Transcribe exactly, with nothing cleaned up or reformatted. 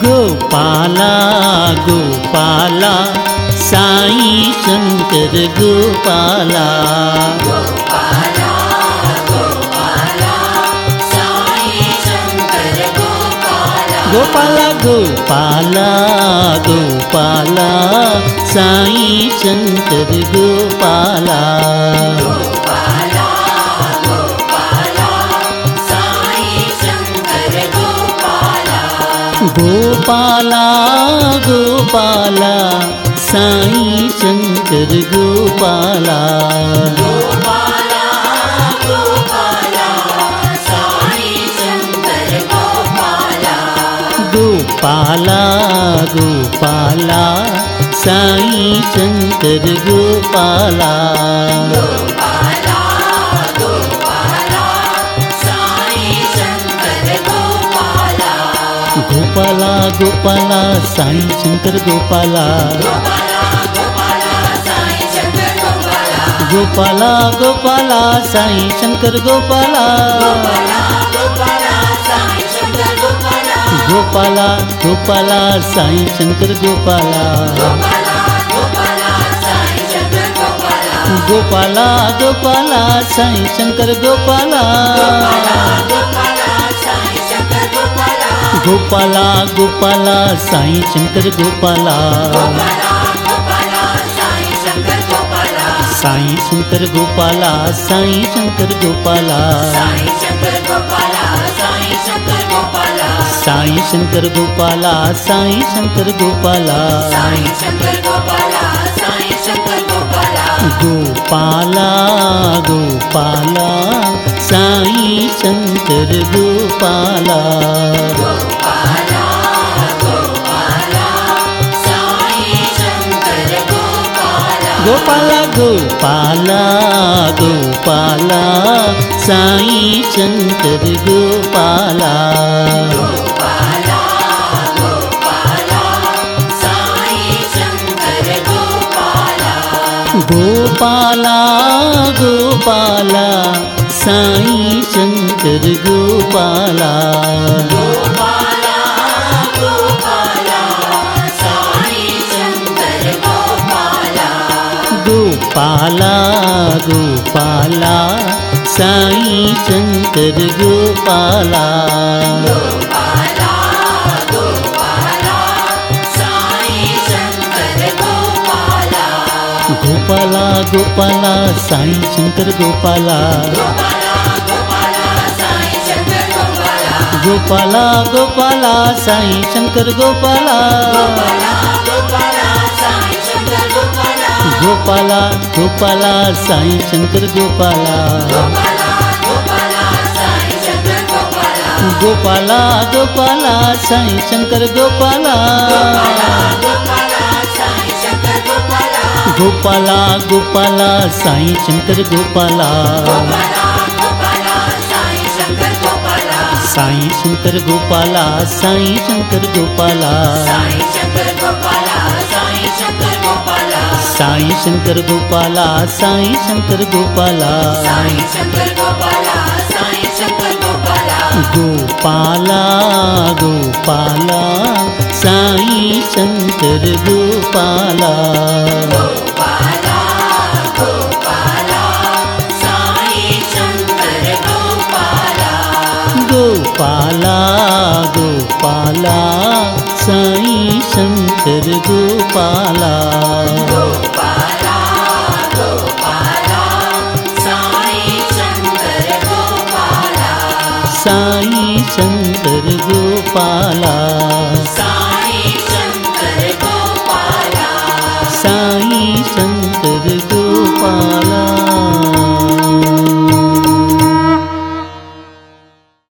Gopala Gopala Sai Shankar Gopala Gopala Gopala Sai Shankar Gopala Gopala Gopala Gopala Sai Shankar Gopala Gopala Gopala Sai Shankar Gopala Gopala Gopala Sai Shankar Gopala Gopala Gopala Sai Shankar Gopala Gopala Gopala Sai Shankar Gopala Gopala Gopala Sai Shankar Gopala Gopala Gopala Sai Shankar Gopala Gopala Gopala Sai Shankar Gopala Gopala Gopala Sai Shankar Gopala Gopala Gopala Sai Shankar Gopala Gopala Gopala Sai Shankar Gopala Sai Shankar Gopala Sai Shankar Gopala Sai Shankar Gopala Sai Shankar Gopala Gopala Gopala Sai Shankar Gopala Gopala Gopala Gopala Sai Shankar Gopala Gopala Gopala Sai Shankar Gopala Gopala Gopala Sai Shankar Gopala Gopala Gopala Sai Shankar Gopala Gopala Gopala Sai Shankar Gopala Gopala Gopala Sai Shankar Gopala Gopala Gopala Sai Shankar Gopala Gopala Gopala Sai Shankar Gopala Gopala Gopala Sai Shankar Gopala Gopala Gopala Sai Shankar Gopala Gopala Gopala Sai Shankar Gopala Sai Shankar Gopala Sai Shankar Gopala Sai Shankar Gopala Sai Shankar Gopala Gopala Gopala Sai Shankar Gopala Gopala Gopala Sai Shankar Gopala Gopala Gopala Sai Shankar Gopala Gopala Gopala Sai Shankar Gopala Sai Shankar Gopala